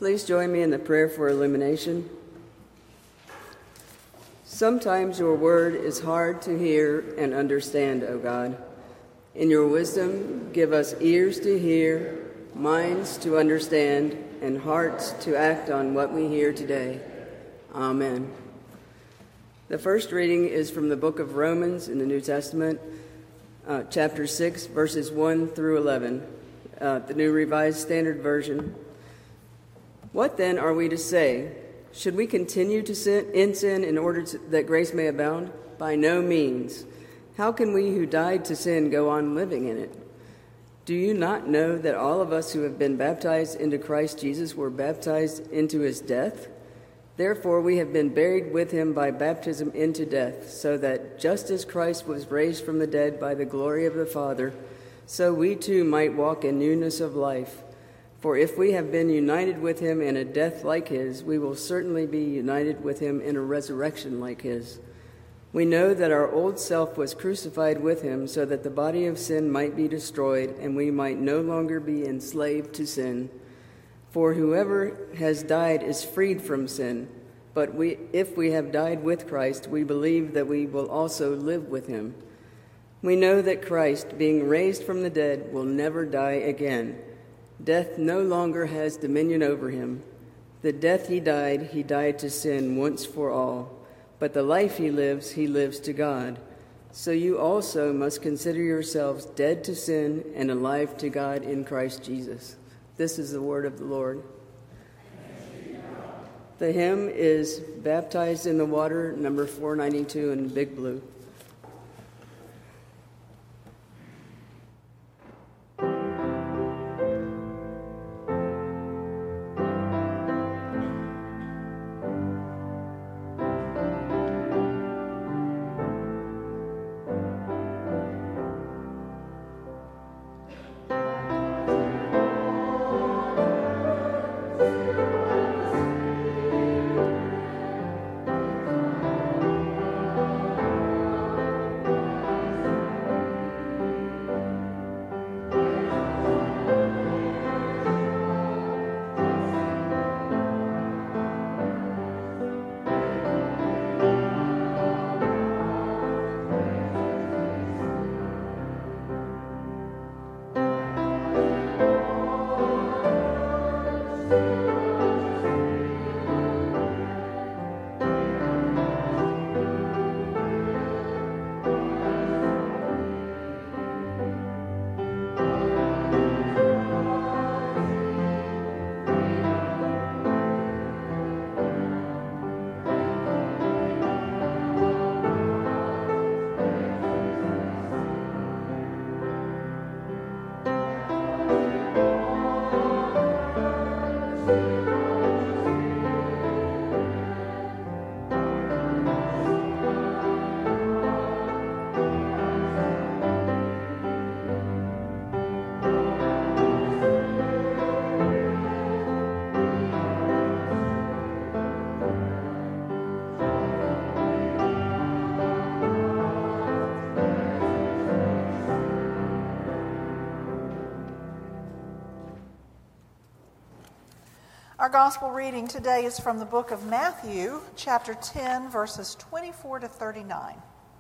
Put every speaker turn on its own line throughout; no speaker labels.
Please join me in the prayer for illumination. Sometimes your word is hard to hear and understand, O God. In your wisdom, give us ears to hear, minds to understand, and hearts to act on what we hear today. Amen. The first reading is from the book of Romans in the New Testament, chapter 6, verses 1 through 11, the New Revised Standard Version. What then are we to say? Should we continue to sin in order that grace may abound? By no means. How can we who died to sin go on living in it? Do you not know that all of us who have been baptized into Christ Jesus were baptized into his death? Therefore we have been buried with him by baptism into death, so that just as Christ was raised from the dead by the glory of the Father, so we too might walk in newness of life. For if we have been united with him in a death like his, we will certainly be united with him in a resurrection like his. We know that our old self was crucified with him so that the body of sin might be destroyed and we might no longer be enslaved to sin. For whoever has died is freed from sin. But if we have died with Christ, we believe that we will also live with him. We know that Christ, being raised from the dead, will never die again. Death no longer has dominion over him. The death he died to sin once for all. But the life he lives to God. So you also must consider yourselves dead to sin and alive to God in Christ Jesus. This is the word of the Lord. The hymn is Baptized in the Water, number 492 in Big Blue.
Our gospel reading today is from the book of Matthew, chapter 10, verses 24 to 39.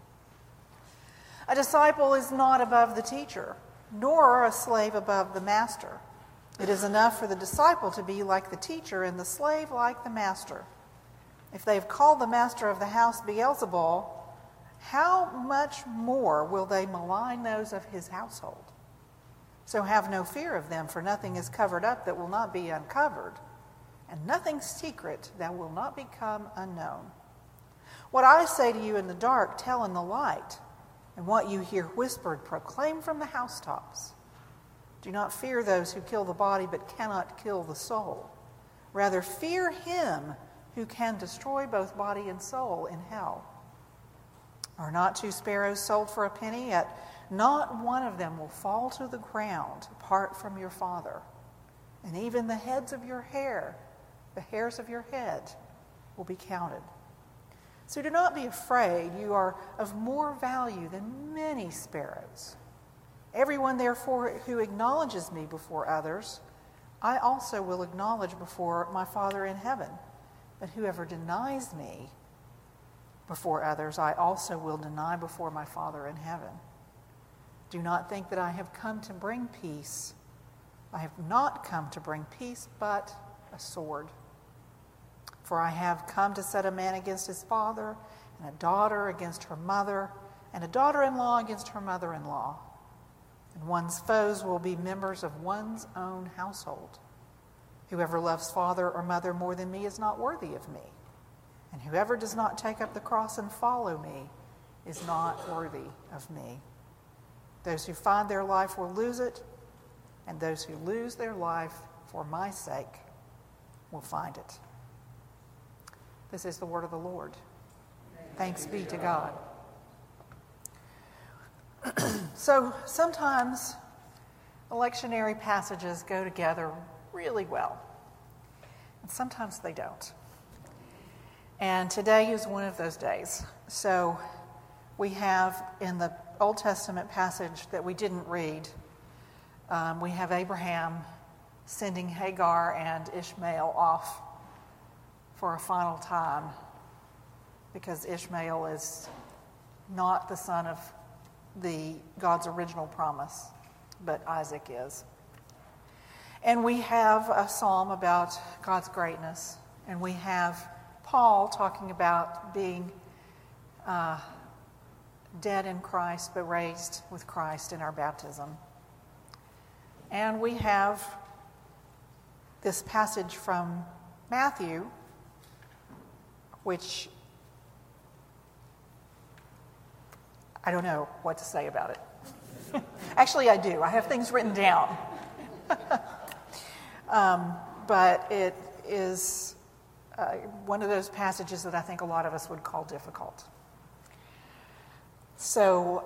A disciple is not above the teacher, nor a slave above the master. It is enough for the disciple to be like the teacher and the slave like the master. If they have called the master of the house Beelzebul, how much more will they malign those of his household? So have no fear of them, for nothing is covered up that will not be uncovered, and nothing secret that will not become unknown. What I say to you in the dark, tell in the light, and what you hear whispered, proclaim from the housetops. Do not fear those who kill the body but cannot kill the soul. Rather, fear him who can destroy both body and soul in hell. Are not 2 sparrows sold for a penny? Yet not one of them will fall to the ground apart from your Father. And even the hairs of your head, will be counted. So do not be afraid. You are of more value than many sparrows. Everyone, therefore, who acknowledges me before others, I also will acknowledge before my Father in heaven. But whoever denies me before others, I also will deny before my Father in heaven. Do not think that I have come to bring peace. I have not come to bring peace, but a sword. For I have come to set a man against his father, and a daughter against her mother, and a daughter-in-law against her mother-in-law. And one's foes will be members of one's own household. Whoever loves father or mother more than me is not worthy of me. And whoever does not take up the cross and follow me is not worthy of me. Those who find their life will lose it, and those who lose their life for my sake will find it. This is the word of the Lord. Thanks be to God. So sometimes electionary passages go together really well, and sometimes they don't. And today is one of those days. So we have in the Old Testament passage that we didn't read, we have Abraham sending Hagar and Ishmael off for a final time because Ishmael is not the son of God's original promise, but Isaac is. And we have a psalm about God's greatness, and we have Paul talking about being dead in Christ but raised with Christ in our baptism. And we have this passage from Matthew, which I don't know what to say about it. Actually, I do. I have things written down. But it is one of those passages that I think a lot of us would call difficult. So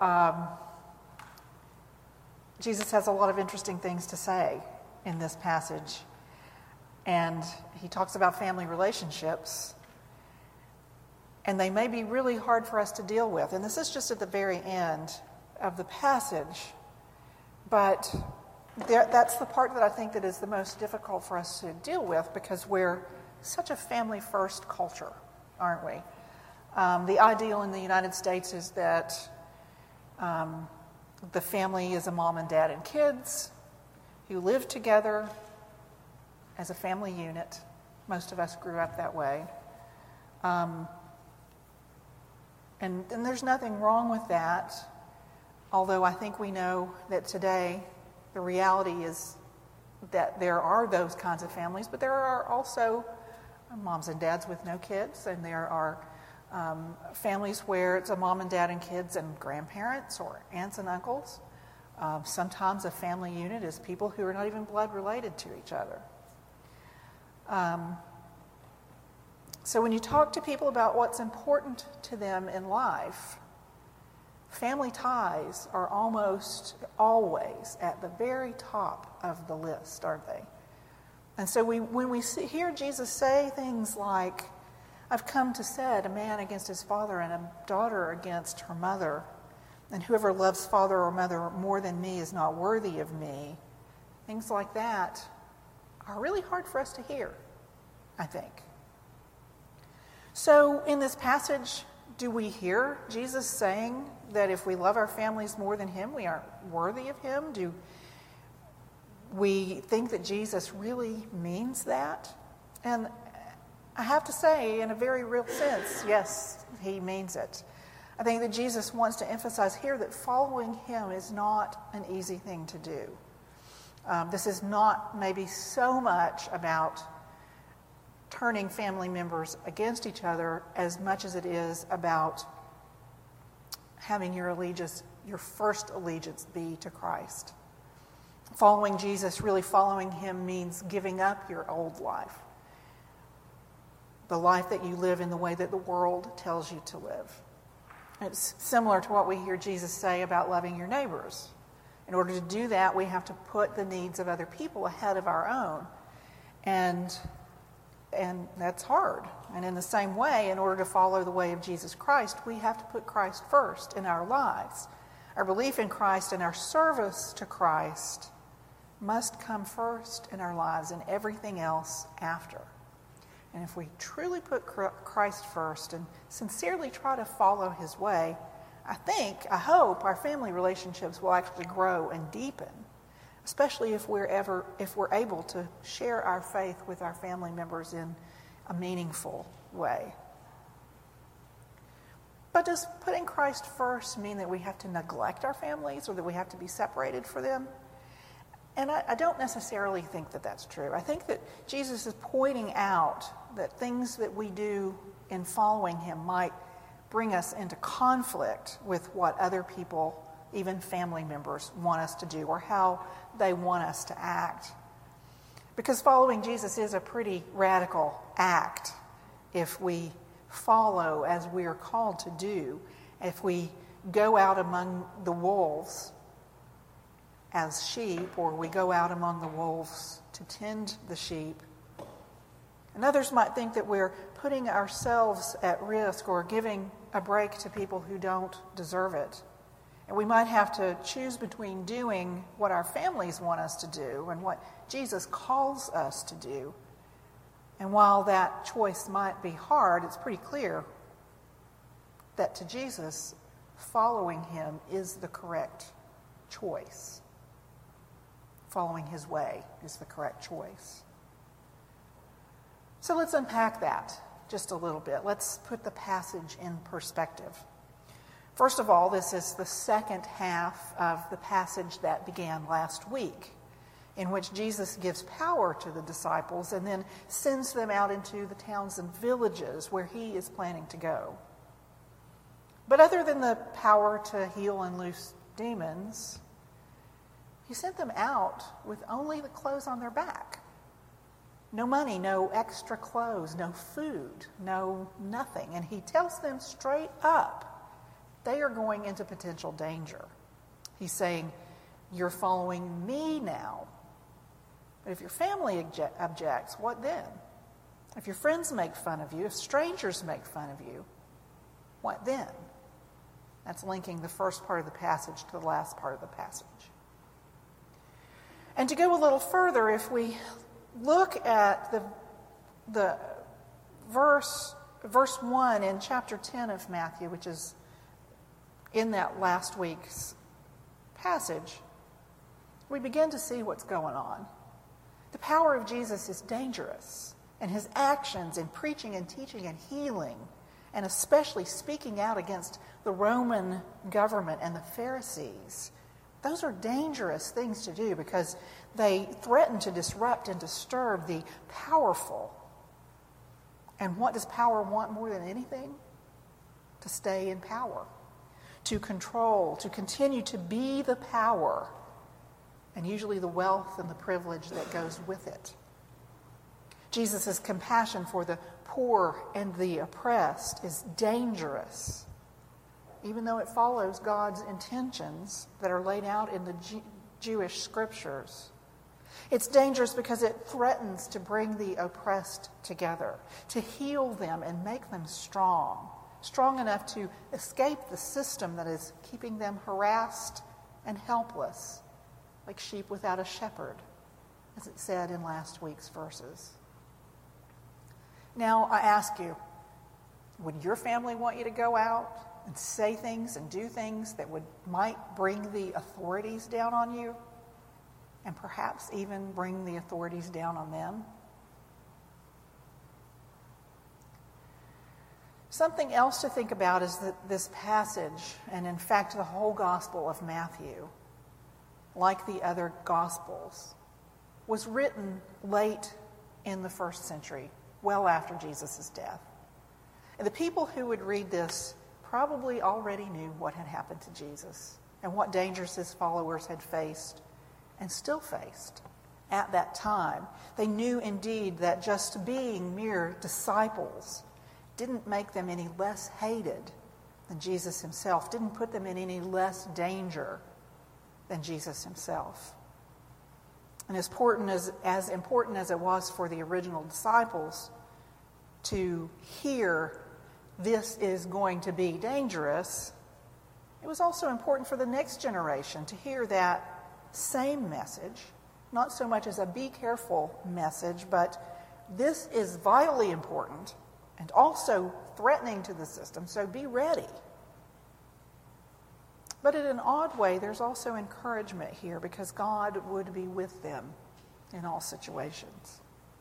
Jesus has a lot of interesting things to say in this passage. And he talks about family relationships. And they may be really hard for us to deal with. And this is just at the very end of the passage. But that's the part that I think that is the most difficult for us to deal with because we're such a family-first culture, aren't we? The ideal in the United States is that the family is a mom and dad and kids who live together as a family unit. Most of us grew up that way. And there's nothing wrong with that, although I think we know that today the reality is that there are those kinds of families, but there are also moms and dads with no kids, and there are families where it's a mom and dad and kids and grandparents or aunts and uncles. Sometimes a family unit is people who are not even blood related to each other. So when you talk to people about what's important to them in life, family ties are almost always at the very top of the list, aren't they? And so when we hear Jesus say things like, I've come to set a man against his father and a daughter against her mother, and whoever loves father or mother more than me is not worthy of me, things like that are really hard for us to hear, I think. So in this passage, do we hear Jesus saying that if we love our families more than him, we aren't worthy of him? Do we think that Jesus really means that? And I have to say, in a very real sense, yes, he means it. I think that Jesus wants to emphasize here that following him is not an easy thing to do. This is not maybe so much about turning family members against each other as much as it is about having your first allegiance be to Christ. Following Jesus, really following him, means giving up your old life. The life that you live in the way that the world tells you to live. It's similar to what we hear Jesus say about loving your neighbors. In order to do that, we have to put the needs of other people ahead of our own. And that's hard. And in the same way, in order to follow the way of Jesus Christ, we have to put Christ first in our lives. Our belief in Christ and our service to Christ must come first in our lives and everything else after. And if we truly put Christ first and sincerely try to follow his way, I hope our family relationships will actually grow and deepen, especially if we're able to share our faith with our family members in a meaningful way. But does putting Christ first mean that we have to neglect our families or that we have to be separated from them? And I don't necessarily think that that's true. I think that Jesus is pointing out that things that we do in following him might bring us into conflict with what other people, even family members, want us to do or how they want us to act. Because following Jesus is a pretty radical act if we follow as we are called to do, if we go out among the wolves as sheep, or we go out among the wolves to tend the sheep. And others might think that we're putting ourselves at risk or giving a break to people who don't deserve it. And we might have to choose between doing what our families want us to do and what Jesus calls us to do. And while that choice might be hard, it's pretty clear that to Jesus, following him is the correct choice. Following his way is the correct choice. So let's unpack that just a little bit. Let's put the passage in perspective. First of all, this is the second half of the passage that began last week, in which Jesus gives power to the disciples and then sends them out into the towns and villages where he is planning to go. But other than the power to heal and loose demons, he sent them out with only the clothes on their back. No money, no extra clothes, no food, no nothing. And he tells them straight up, they are going into potential danger. He's saying, you're following me now. But if your family objects, what then? If your friends make fun of you, if strangers make fun of you, what then? That's linking the first part of the passage to the last part of the passage. And to go a little further, if we look at the verse 1 in chapter 10 of Matthew, which is in that last week's passage, we begin to see what's going on. The power of Jesus is dangerous, and his actions in preaching and teaching and healing, and especially speaking out against the Roman government and the Pharisees, those are dangerous things to do because they threaten to disrupt and disturb the powerful. And what does power want more than anything? To stay in power, to control, to continue to be the power, and usually the wealth and the privilege that goes with it. Jesus' compassion for the poor and the oppressed is dangerous, even though it follows God's intentions that are laid out in the Jewish scriptures. It's dangerous because it threatens to bring the oppressed together, to heal them and make them strong enough to escape the system that is keeping them harassed and helpless, like sheep without a shepherd, as it said in last week's verses. Now, I ask you, would your family want you to go out and say things and do things that might bring the authorities down on you, and perhaps even bring the authorities down on them? Something else to think about is that this passage, and in fact the whole Gospel of Matthew, like the other Gospels, was written late in the first century, well after Jesus' death. And the people who would read this probably already knew what had happened to Jesus and what dangers his followers had faced and still faced at that time. They knew indeed that just being mere disciples didn't make them any less hated than Jesus himself, didn't put them in any less danger than Jesus himself. And as important as it was for the original disciples to hear this is going to be dangerous, it was also important for the next generation to hear that same message, not so much as a be careful message, but this is vitally important and also threatening to the system, so be ready. But in an odd way, there's also encouragement here because God would be with them in all situations.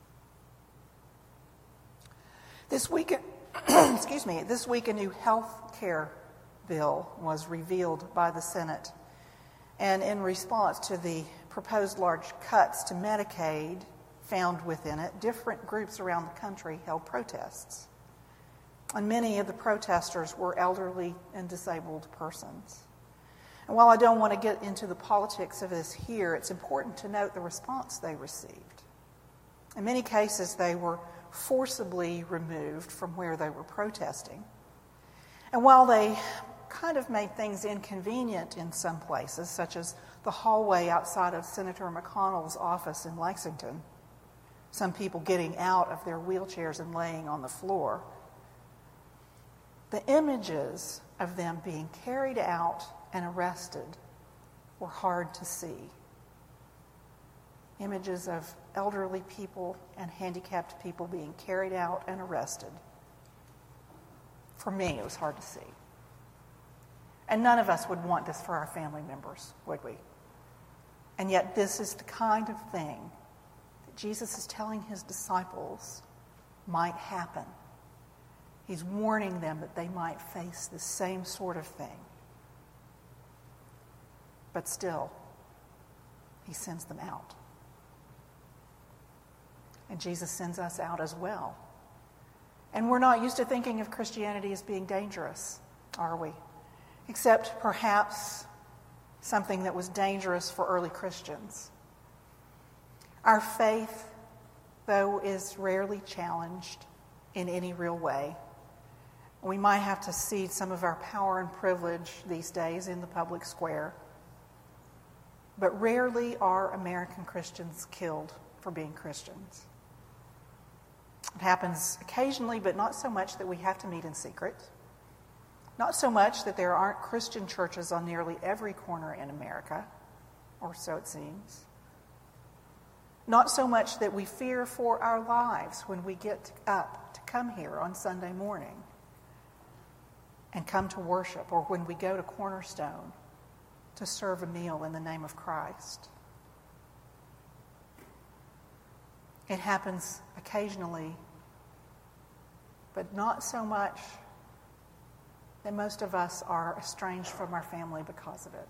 This week, this week a new health care bill was revealed by the Senate. And in response to the proposed large cuts to Medicaid found within it, different groups around the country held protests. And many of the protesters were elderly and disabled persons. And while I don't want to get into the politics of this here, it's important to note the response they received. In many cases, they were forcibly removed from where they were protesting. And while they kind of made things inconvenient in some places, such as the hallway outside of Senator McConnell's office in Lexington, some people getting out of their wheelchairs and laying on the floor, the images of them being carried out and arrested were hard to see. Images of elderly people and handicapped people being carried out and arrested. For me, it was hard to see. And none of us would want this for our family members, would we? And yet this is the kind of thing that Jesus is telling his disciples might happen. He's warning them that they might face the same sort of thing. But still, he sends them out. And Jesus sends us out as well. And we're not used to thinking of Christianity as being dangerous, are we? Except perhaps something that was dangerous for early Christians. Our faith, though, is rarely challenged in any real way. We might have to cede some of our power and privilege these days in the public square. But rarely are American Christians killed for being Christians. It happens occasionally, but not so much that we have to meet in secret. Not so much that there aren't Christian churches on nearly every corner in America, or so it seems. Not so much that we fear for our lives when we get up to come here on Sunday morning and come to worship, or when we go to Cornerstone to serve a meal in the name of Christ. It happens occasionally, but not so much that most of us are estranged from our family because of it.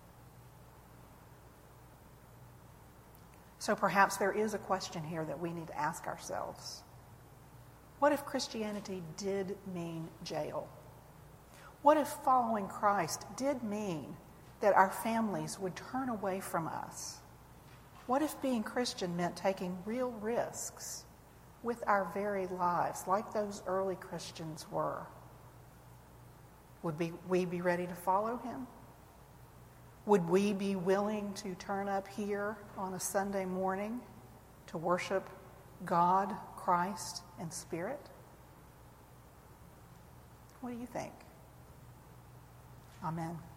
So perhaps there is a question here that we need to ask ourselves. What if Christianity did mean jail? What if following Christ did mean that our families would turn away from us? What if being Christian meant taking real risks with our very lives, like those early Christians were? Would we be ready to follow him? Would we be willing to turn up here on a Sunday morning to worship God, Christ, and Spirit? What do you think? Amen.